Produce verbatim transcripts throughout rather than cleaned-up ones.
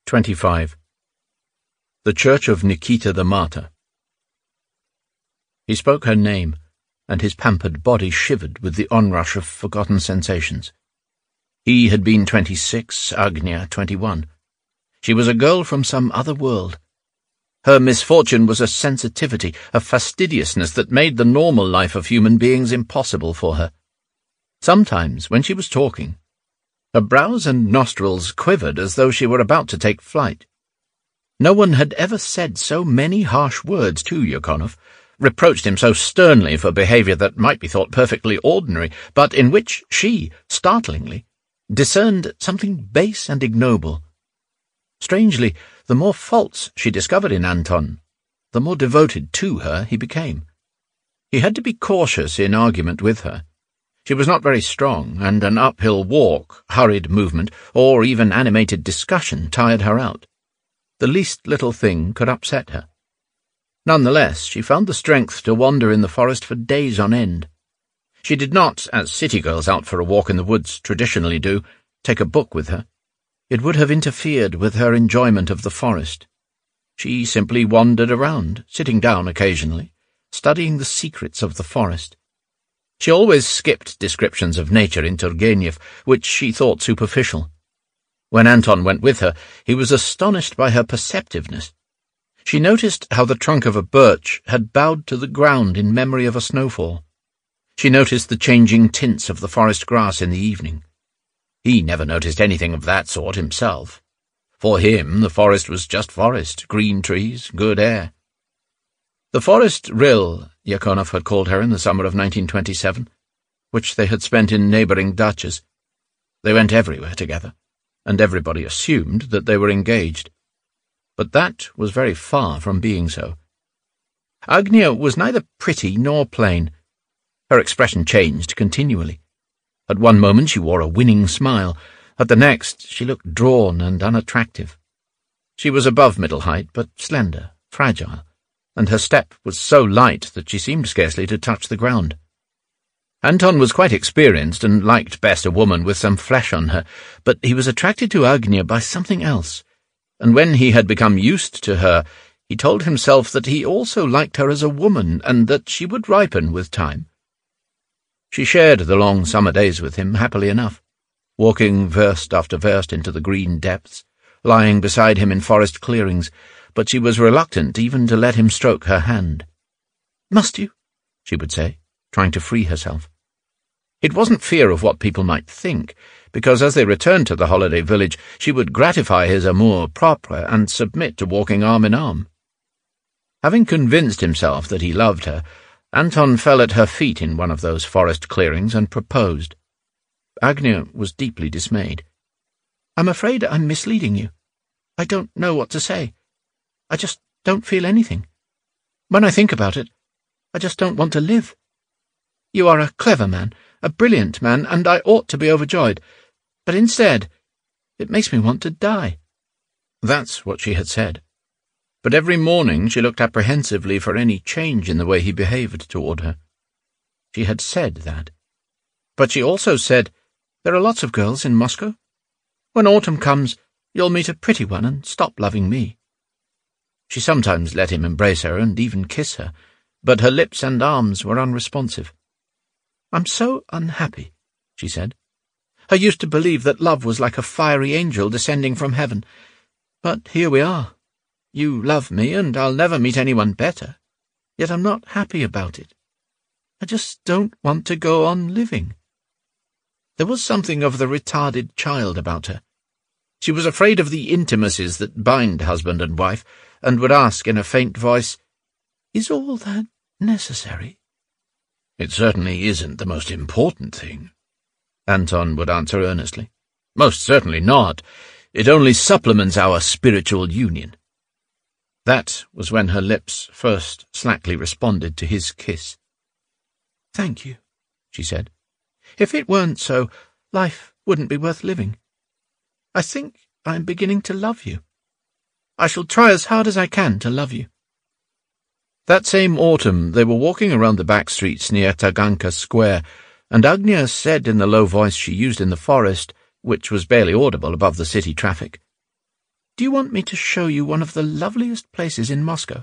twenty-five. The Church of Nikita the Martyr. He spoke her name, and his pampered body shivered with the onrush of forgotten sensations. He had been twenty-six, Agnia twenty-one. She was a girl from some other world. Her misfortune was a sensitivity, a fastidiousness that made the normal life of human beings impossible for her. Sometimes, when she was talking, her brows and nostrils quivered as though she were about to take flight. No one had ever said so many harsh words to Yakonov, reproached him so sternly for behaviour that might be thought perfectly ordinary, but in which she, startlingly, discerned something base and ignoble. Strangely, the more faults she discovered in Anton, the more devoted to her he became. He had to be cautious in argument with her. She was not very strong, and an uphill walk, hurried movement, or even animated discussion tired her out. The least little thing could upset her. Nonetheless, she found the strength to wander in the forest for days on end. She did not, as city girls out for a walk in the woods traditionally do, take a book with her. It would have interfered with her enjoyment of the forest. She simply wandered around, sitting down occasionally, studying the secrets of the forest. She always skipped descriptions of nature in Turgenev, which she thought superficial. When Anton went with her, he was astonished by her perceptiveness. She noticed how the trunk of a birch had bowed to the ground in memory of a snowfall. She noticed the changing tints of the forest grass in the evening. He never noticed anything of that sort himself. For him, the forest was just forest, green trees, good air. The forest rill, Yakonov had called her in the summer of nineteen twenty-seven, which they had spent in neighbouring dachas. They went everywhere together, and everybody assumed that they were engaged. But that was very far from being so. Agnia was neither pretty nor plain. Her expression changed continually. At one moment she wore a winning smile, at the next she looked drawn and unattractive. She was above middle height, but slender, fragile, and her step was so light that she seemed scarcely to touch the ground. Anton was quite experienced and liked best a woman with some flesh on her, but he was attracted to Agnia by something else, and when he had become used to her, he told himself that he also liked her as a woman and that she would ripen with time. She shared the long summer days with him happily enough, walking verst after verst into the green depths, lying beside him in forest clearings, but she was reluctant even to let him stroke her hand. "Must you?" she would say, trying to free herself. It wasn't fear of what people might think, because as they returned to the holiday village, she would gratify his amour propre and submit to walking arm in arm. Having convinced himself that he loved her, Anton fell at her feet in one of those forest clearings and proposed. Agnia was deeply dismayed. "I'm afraid I'm misleading you. I don't know what to say. I just don't feel anything. When I think about it, I just don't want to live. You are a clever man, a brilliant man, and I ought to be overjoyed. But instead, it makes me want to die." That's what she had said. But every morning she looked apprehensively for any change in the way he behaved toward her. She had said that. But she also said, "There are lots of girls in Moscow. When autumn comes, you'll meet a pretty one and stop loving me." She sometimes let him embrace her and even kiss her, but her lips and arms were unresponsive. "I'm so unhappy," she said. "I used to believe that love was like a fiery angel descending from heaven. But here we are. You love me, and I'll never meet anyone better. Yet I'm not happy about it. I just don't want to go on living." There was something of the retarded child about her. She was afraid of the intimacies that bind husband and wife, and would ask in a faint voice, "Is all that necessary?" "It certainly isn't the most important thing," Anton would answer earnestly. "Most certainly not. It only supplements our spiritual union." That was when her lips first slackly responded to his kiss. "Thank you," she said. "If it weren't so, life wouldn't be worth living. I think I'm beginning to love you. I shall try as hard as I can to love you." That same autumn they were walking around the back streets near Taganka Square, and Agnia said in the low voice she used in the forest, which was barely audible above the city traffic, Do you want me to show you one of the loveliest places in Moscow?"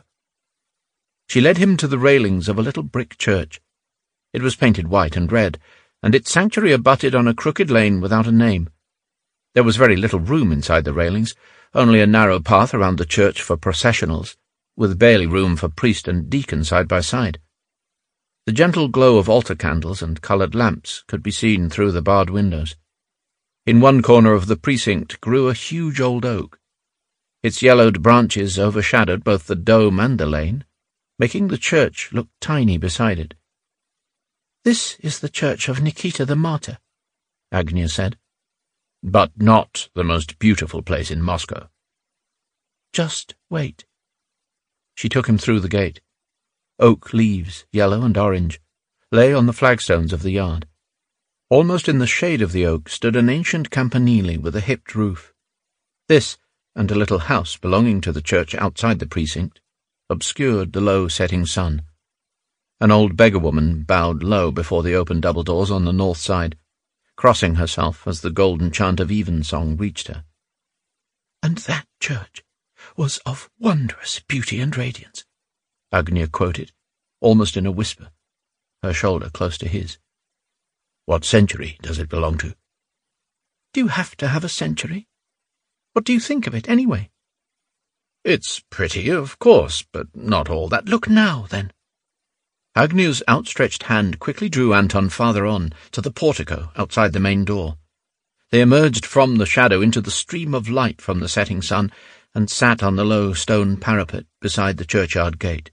She led him to the railings of a little brick church. It was painted white and red, and its sanctuary abutted on a crooked lane without a name. There was very little room inside the railings, only a narrow path around the church for processionals, with barely room for priest and deacon side by side. The gentle glow of altar candles and coloured lamps could be seen through the barred windows. In one corner of the precinct grew a huge old oak. Its yellowed branches overshadowed both the dome and the lane, making the church look tiny beside it. "This is the church of Nikita the Martyr," Agnia said. "But not the most beautiful place in Moscow." "Just wait." She took him through the gate. Oak leaves, yellow and orange, lay on the flagstones of the yard. Almost in the shade of the oak stood an ancient campanile with a hipped roof. This, and a little house belonging to the church outside the precinct, obscured the low setting sun. An old beggar-woman bowed low before the open double doors on the north side, crossing herself as the golden chant of evensong reached her. "And that church was of wondrous beauty and radiance," Agnia quoted, almost in a whisper, her shoulder close to his. "What century does it belong to?" "Do you have to have a century? What do you think of it, anyway?" "It's pretty, of course, but not all that. Look now, then." Agnia's outstretched hand quickly drew Anton farther on, to the portico outside the main door. They emerged from the shadow into the stream of light from the setting sun, and sat on the low stone parapet beside the churchyard gate.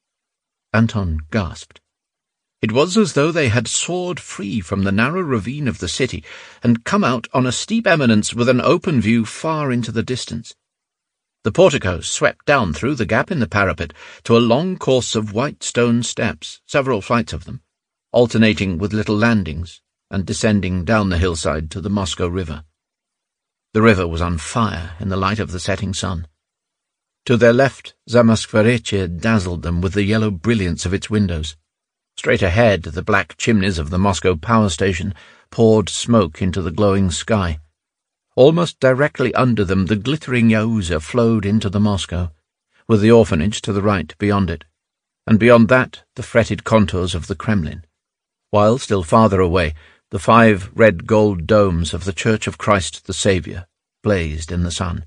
Anton gasped. It was as though they had soared free from the narrow ravine of the city and come out on a steep eminence with an open view far into the distance. The portico swept down through the gap in the parapet to a long course of white stone steps, several flights of them, alternating with little landings and descending down the hillside to the Moscow River. The river was on fire in the light of the setting sun. To their left, Zamoskvorechye dazzled them with the yellow brilliance of its windows. Straight ahead, the black chimneys of the Moscow power station poured smoke into the glowing sky. Almost directly under them, the glittering Yauza flowed into the Moscow, with the orphanage to the right beyond it, and beyond that the fretted contours of the Kremlin, while still farther away the five red-gold domes of the Church of Christ the Saviour blazed in the sun.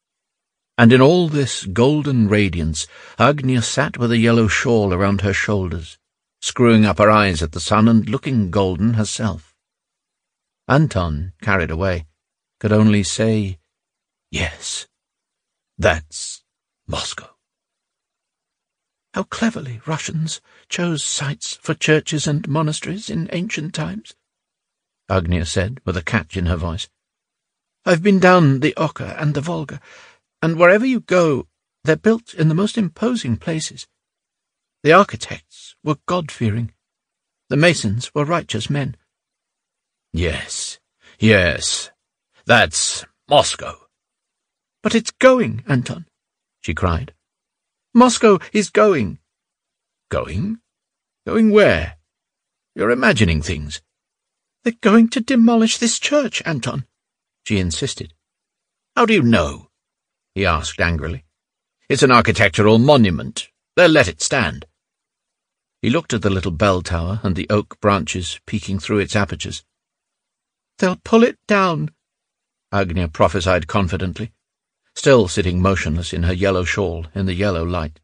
And in all this golden radiance, Agnia sat with a yellow shawl around her shoulders, screwing up her eyes at the sun and looking golden herself. Anton, carried away, could only say, "Yes, that's Moscow." "How cleverly Russians chose sites for churches and monasteries in ancient times," Agnia said, with a catch in her voice. "I've been down the Oka and the Volga, and wherever you go, they're built in the most imposing places. The architects were God-fearing. The masons were righteous men." "Yes, yes, that's Moscow." "But it's going, Anton," she cried. "Moscow is going." "Going? Going where? You're imagining things." "They're going to demolish this church, Anton," she insisted. "How do you know?" he asked angrily. "It's an architectural monument. They'll let it stand." He looked at the little bell tower and the oak branches peeking through its apertures. "They'll pull it down," Agnia prophesied confidently, still sitting motionless in her yellow shawl in the yellow light.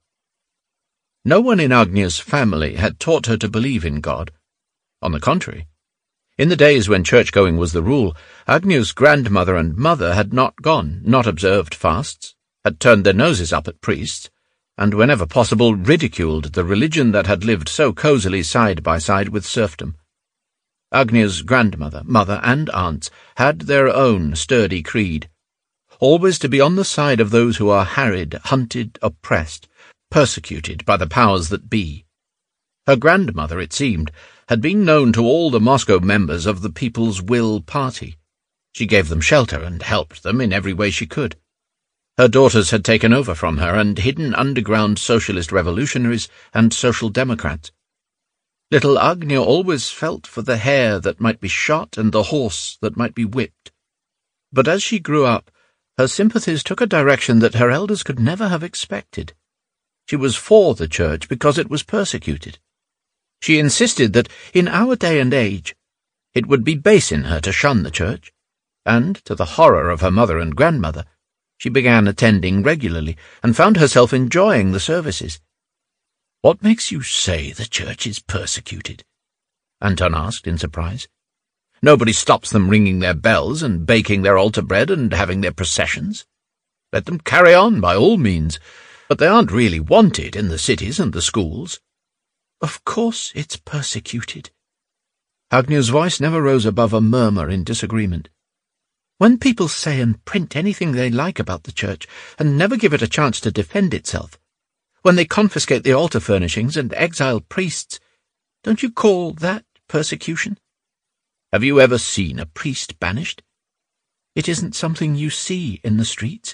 No one in Agnia's family had taught her to believe in God. On the contrary, in the days when church-going was the rule, Agnia's grandmother and mother had not gone, not observed fasts, had turned their noses up at priests, and whenever possible ridiculed the religion that had lived so cosily side by side with serfdom. Agnia's grandmother, mother, and aunts had their own sturdy creed, always to be on the side of those who are harried, hunted, oppressed, persecuted by the powers that be. Her grandmother, it seemed, had been known to all the Moscow members of the People's Will Party. She gave them shelter and helped them in every way she could. Her daughters had taken over from her and hidden underground socialist revolutionaries and social democrats. Little Agnia always felt for the hare that might be shot and the horse that might be whipped. But as she grew up, Her sympathies took a direction that her elders could never have expected. She was for the Church because it was persecuted. She insisted that, in our day and age, it would be base in her to shun the Church, and, to the horror of her mother and grandmother, she began attending regularly and found herself enjoying the services. "What makes you say the Church is persecuted?" Anton asked in surprise. "Nobody stops them ringing their bells and baking their altar bread and having their processions. Let them carry on by all means, but they aren't really wanted in the cities and the schools." "Of course it's persecuted." Agnia's voice never rose above a murmur in disagreement. "When people say and print anything they like about the Church and never give it a chance to defend itself, when they confiscate the altar furnishings and exile priests, don't you call that persecution? Have you ever seen a priest banished? It isn't something you see in the streets."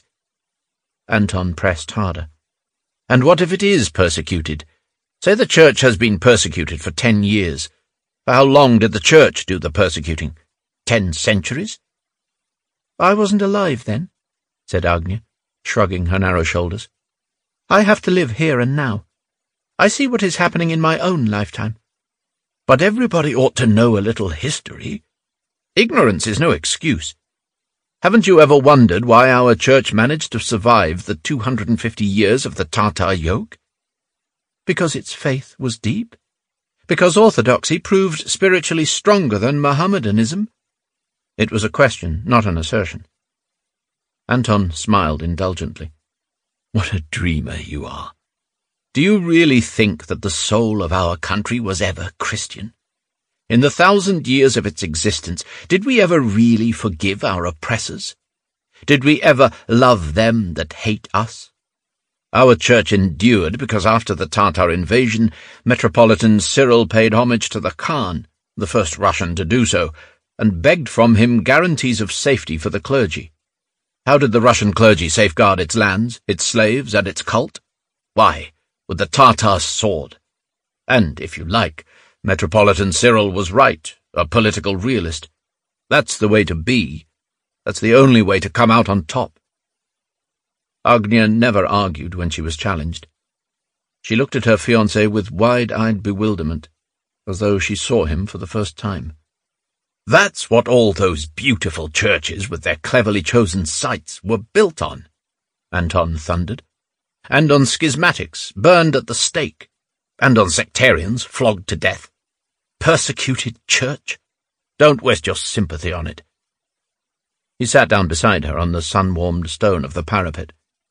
Anton pressed harder. "And what if it is persecuted? Say the Church has been persecuted for ten years. For how long did the Church do the persecuting? Ten centuries?" "I wasn't alive then," said Agnia, shrugging her narrow shoulders. "I have to live here and now. I see what is happening in my own lifetime." "But everybody ought to know a little history. Ignorance is no excuse. Haven't you ever wondered why our Church managed to survive the two hundred and fifty years of the Tatar yoke? Because its faith was deep? Because orthodoxy proved spiritually stronger than Mohammedanism?" It was a question, not an assertion. Anton smiled indulgently. "What a dreamer you are. Do you really think that the soul of our country was ever Christian? In the thousand years of its existence, did we ever really forgive our oppressors? Did we ever love them that hate us? Our Church endured because after the Tatar invasion, Metropolitan Cyril paid homage to the Khan, the first Russian to do so, and begged from him guarantees of safety for the clergy. How did the Russian clergy safeguard its lands, its slaves, and its cult? Why, with the Tatar sword. And, if you like, Metropolitan Cyril was right, a political realist. That's the way to be. That's the only way to come out on top." Agnia never argued when she was challenged. She looked at her fiancé with wide-eyed bewilderment, as though she saw him for the first time. "That's what all those beautiful churches with their cleverly chosen sites were built on," Anton thundered. "And on schismatics burned at the stake, and on sectarians flogged to death. Persecuted Church? Don't waste your sympathy on it." He sat down beside her on the sun-warmed stone of the parapet.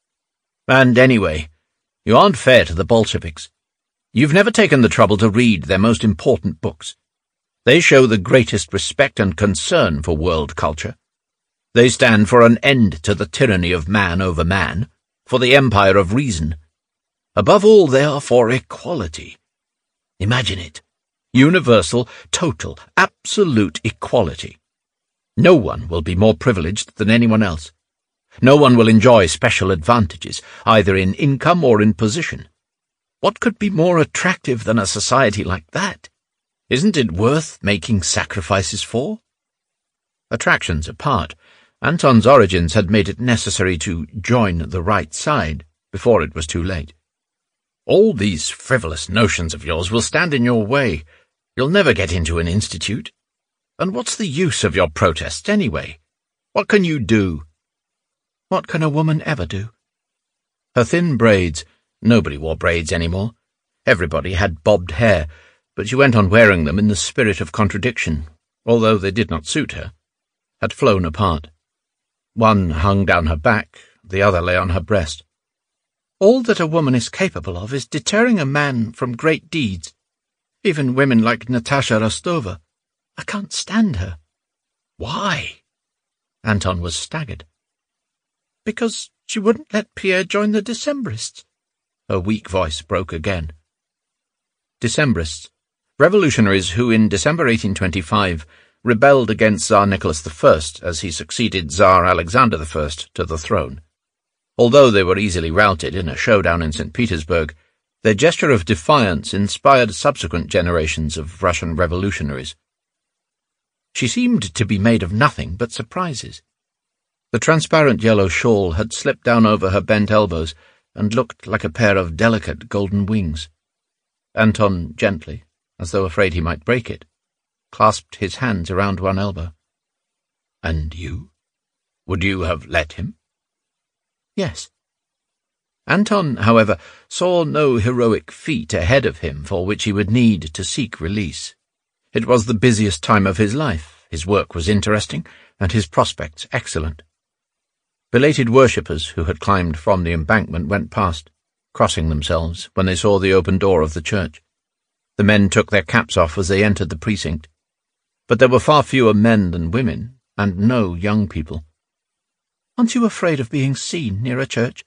"And anyway, you aren't fair to the Bolsheviks. You've never taken the trouble to read their most important books. They show the greatest respect and concern for world culture. They stand for an end to the tyranny of man over man, for the empire of reason. Above all, they are for equality. Imagine it. Universal, total, absolute equality. No one will be more privileged than anyone else. No one will enjoy special advantages, either in income or in position. What could be more attractive than a society like that? Isn't it worth making sacrifices for?" Attractions apart, Anton's origins had made it necessary to join the right side before it was too late. "All these frivolous notions of yours will stand in your way. You'll never get into an institute. And what's the use of your protests anyway? What can you do?" "What can a woman ever do?" Her thin braids — nobody wore braids anymore. Everybody had bobbed hair, but she went on wearing them in the spirit of contradiction, although they did not suit her — had flown apart. One hung down her back, the other lay on her breast. "All that a woman is capable of is deterring a man from great deeds. Even women like Natasha Rostova. I can't stand her." "Why?" Anton was staggered. "Because she wouldn't let Pierre join the Decembrists." Her weak voice broke again. Decembrists, revolutionaries who in December eighteen twenty-five rebelled against Tsar Nicholas the First as he succeeded Tsar Alexander the First to the throne. Although they were easily routed in a showdown in Saint Petersburg, their gesture of defiance inspired subsequent generations of Russian revolutionaries. She seemed to be made of nothing but surprises. The transparent yellow shawl had slipped down over her bent elbows and looked like a pair of delicate golden wings. Anton gently, as though afraid he might break it, clasped his hands around one elbow. "And you? Would you have let him?" "Yes." Anton, however, saw no heroic feat ahead of him for which he would need to seek release. It was the busiest time of his life, his work was interesting, and his prospects excellent. Belated worshippers who had climbed from the embankment went past, crossing themselves when they saw the open door of the church. The men took their caps off as they entered the precinct. But there were far fewer men than women, and no young people. "Aren't you afraid of being seen near a church?"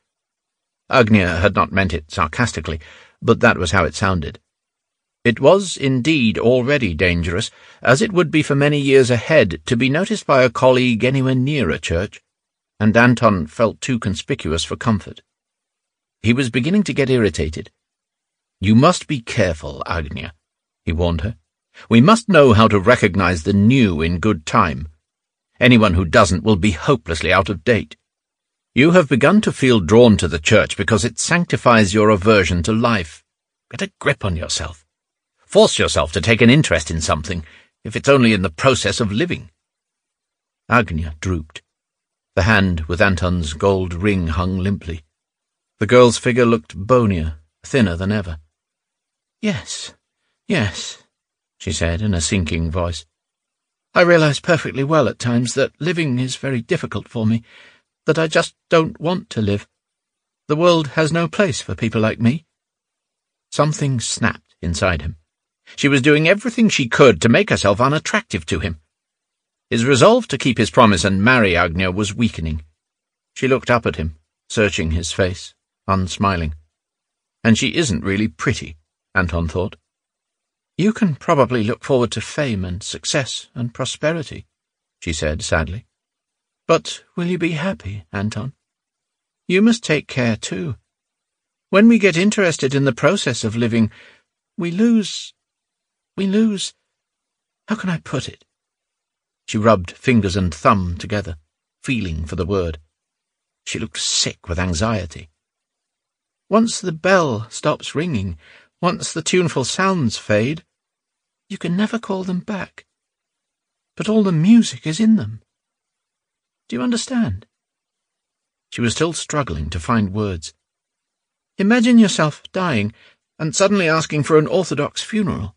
Agnia had not meant it sarcastically, but that was how it sounded. It was indeed already dangerous, as it would be for many years ahead, to be noticed by a colleague anywhere near a church, and Anton felt too conspicuous for comfort. He was beginning to get irritated. "You must be careful, Agnia," he warned her. "We must know how to recognize the new in good time. Anyone who doesn't will be hopelessly out of date. You have begun to feel drawn to the church because it sanctifies your aversion to life. Get a grip on yourself. Force yourself to take an interest in something, if it's only in the process of living." Agnia drooped. The hand with Anton's gold ring hung limply. The girl's figure looked bonier, thinner than ever. "Yes, yes," she said in a sinking voice. "I realize perfectly well at times that living is very difficult for me, that I just don't want to live. The world has no place for people like me." Something snapped inside him. She was doing everything she could to make herself unattractive to him. His resolve to keep his promise and marry Agnia was weakening. She looked up at him, searching his face, unsmiling. And she isn't really pretty, Anton thought. "You can probably look forward to fame and success and prosperity," she said sadly. "But will you be happy, Anton? You must take care too. When we get interested in the process of living, we lose... we lose... how can I put it?" She rubbed fingers and thumb together, feeling for the word. She looked sick with anxiety. "Once the bell stops ringing, once the tuneful sounds fade, you can never call them back. But all the music is in them. Do you understand?" She was still struggling to find words. "Imagine yourself dying, and suddenly asking for an Orthodox funeral."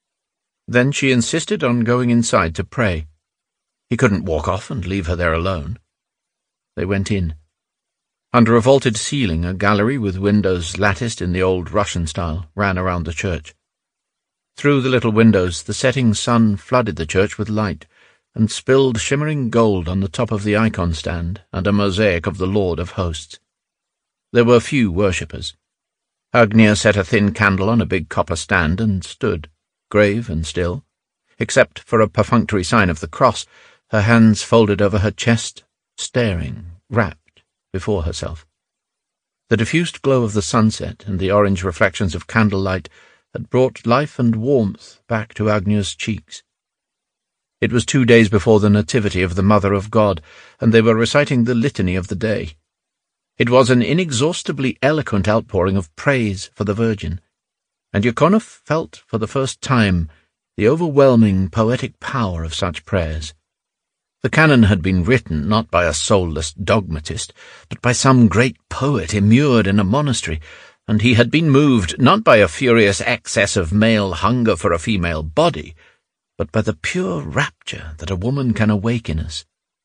Then she insisted on going inside to pray. He couldn't walk off and leave her there alone. They went in. Under a vaulted ceiling, a gallery with windows latticed in the old Russian style ran around the church. Through the little windows, the setting sun flooded the church with light, and spilled shimmering gold on the top of the icon stand and a mosaic of the Lord of Hosts. There were few worshippers. Agnia set a thin candle on a big copper stand and stood, grave and still, except for a perfunctory sign of the cross, her hands folded over her chest, staring, rapt, before herself. The diffused glow of the sunset and the orange reflections of candlelight had brought life and warmth back to Agnia's cheeks. It was two days before the Nativity of the Mother of God, and they were reciting the litany of the day. It was an inexhaustibly eloquent outpouring of praise for the Virgin, and Yakonov felt for the first time the overwhelming poetic power of such prayers. The canon had been written not by a soulless dogmatist, but by some great poet immured in a monastery, and he had been moved not by a furious excess of male hunger for a female body, but by the pure rapture that a woman can awake in us.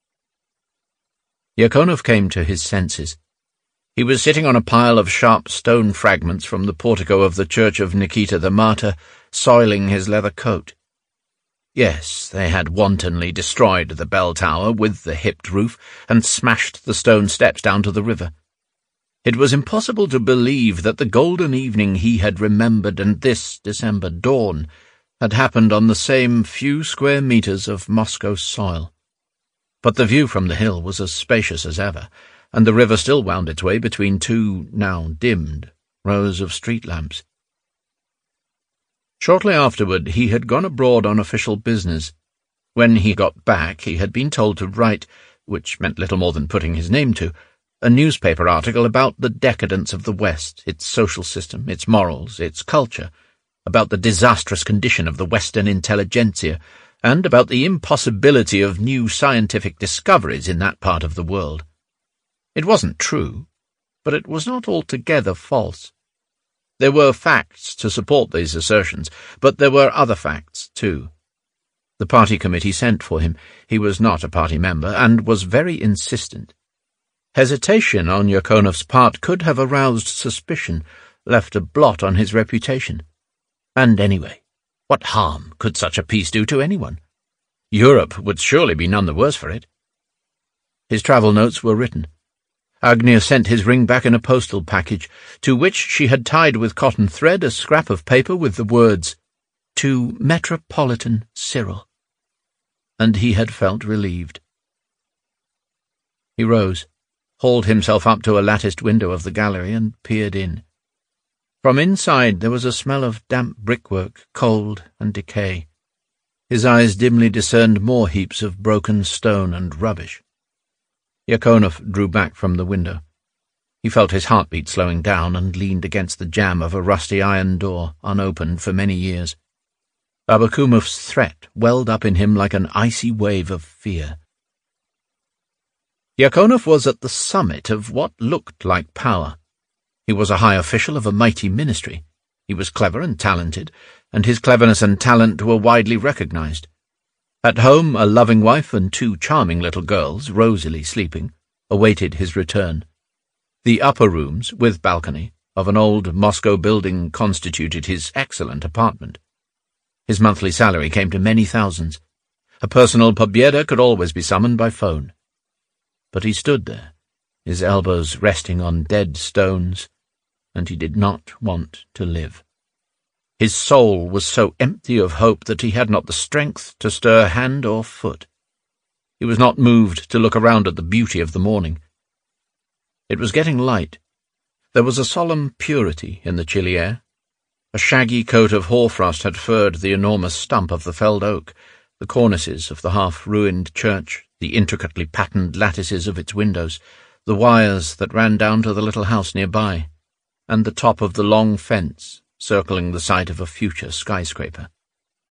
Yakonov came to his senses. He was sitting on a pile of sharp stone fragments from the portico of the church of Nikita the Martyr, soiling his leather coat. Yes, they had wantonly destroyed the bell tower with the hipped roof and smashed the stone steps down to the river. It was impossible to believe that the golden evening he had remembered and this December dawn had happened on the same few square meters of Moscow soil. But the view from the hill was as spacious as ever, and the river still wound its way between two, now dimmed, rows of street lamps. Shortly afterward he had gone abroad on official business. When he got back he had been told to write which meant little more than putting his name to, a newspaper article about the decadence of the West, its social system, its morals, its culture, about the disastrous condition of the Western intelligentsia, and about the impossibility of new scientific discoveries in that part of the world. It wasn't true, but it was not altogether false. There were facts to support these assertions, but there were other facts, too. The party committee sent for him. He was not a party member, and was very insistent. Hesitation on Yakonov's part could have aroused suspicion, left a blot on his reputation. And anyway, what harm could such a piece do to anyone? Europe would surely be none the worse for it. His travel notes were written. Agnia sent his ring back in a postal package, to which she had tied with cotton thread a scrap of paper with the words, "To Metropolitan Cyril," and he had felt relieved. He rose, hauled himself up to a latticed window of the gallery, and peered in. From inside there was a smell of damp brickwork, cold and decay. His eyes dimly discerned more heaps of broken stone and rubbish. Yakonov drew back from the window. He felt his heartbeat slowing down and leaned against the jamb of a rusty iron door, unopened for many years. Abakumov's threat welled up in him like an icy wave of fear. Yakonov was at the summit of what looked like power. He was a high official of a mighty ministry. He was clever and talented, and his cleverness and talent were widely recognized. At home, a loving wife and two charming little girls, rosily sleeping, awaited his return. The upper rooms, with balcony, of an old Moscow building constituted his excellent apartment. His monthly salary came to many thousands. A personal Pobeda could always be summoned by phone. But he stood there, his elbows resting on dead stones, and he did not want to live. His soul was so empty of hope that he had not the strength to stir hand or foot. He was not moved to look around at the beauty of the morning. It was getting light. There was a solemn purity in the chilly air. A shaggy coat of hoarfrost had furred the enormous stump of the felled oak, the cornices of the half-ruined church, the intricately patterned lattices of its windows, the wires that ran down to the little house nearby, and the top of the long fence circling the site of a future skyscraper.